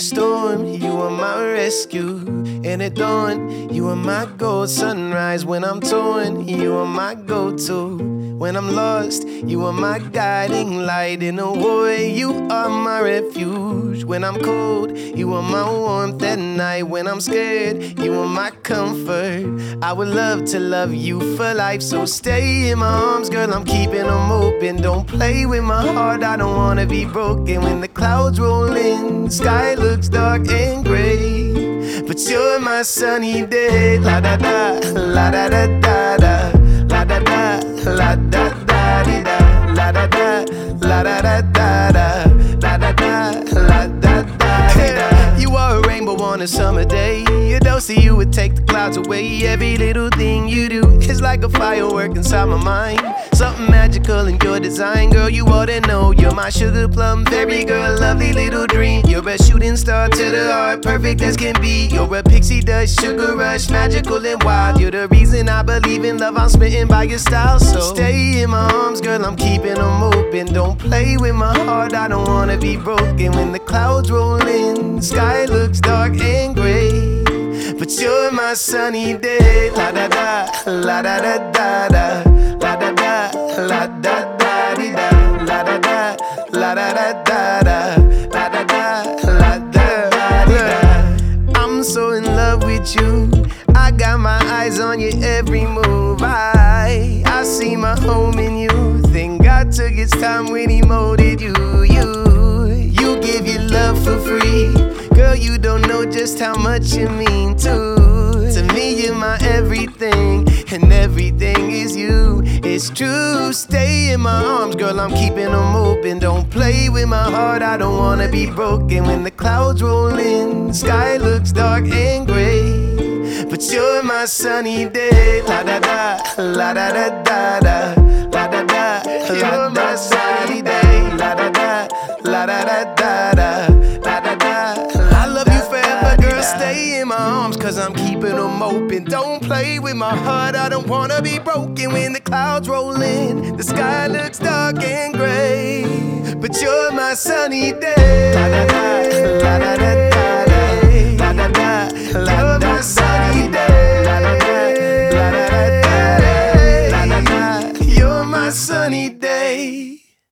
storm, you are my rescue. In the dawn, you are my gold sunrise. When I'm torn, you are my go-to. When I'm lost, you are my guiding light. In a war, you are my refuge. When I'm cold, you are my warmth at night. When I'm scared, you are my comfort. I would love to love you for life, so stay in my arms, girl, I'm keeping them open. Don't play with my heart, I don't wanna be broken. When the clouds roll in, the sky looks dark and gray, but you're my sunny day. La da da, la da da da da, la da da, la da da di da, la da da, la da da da da, la da da, la da da di da. You are a rainbow on a summer day. A dose of you would take the clouds away. Every little thing you do is like a firework inside my mind. Something magical in your design, girl, you ought to know. You're my sugar plum fairy girl, lovely little dream. You're a shooting star to the heart, perfect as can be. You're a pixie dust, sugar rush, magical and wild. You're the reason I believe in love, I'm smitten by your style. So stay in my arms, girl, I'm keeping them open. Don't play with my heart, I don't wanna be broken. When the clouds roll in, the sky looks dark and gray, but you're my sunny day. La da da, la da da da da, la da da, la da da di da, la da da, la da da da da, la da da, la da da di da. I'm so in love with you, I got my eyes on your every move. I see my home in you. Thank God took its time when he molded you. You give your love for free. Girl, you don't know just how much you mean to me, you're my everything, and everything is you. It's true, stay in my arms, girl, I'm keeping them open. Don't play with my heart, I don't wanna be broken. When the clouds roll in, the sky looks dark and gray, but you're my sunny day. La da da, la da da da da, la da da, you're my sunny day. La da da, la da da da da, la da da. I love you forever, girl, stay in my arms, cause I'm keeping them open. Don't play with my heart, I don't wanna be broken. When the clouds roll in, the sky looks dark and gray, but you're my sunny day. La da da, la da da da da, la da da, la da da.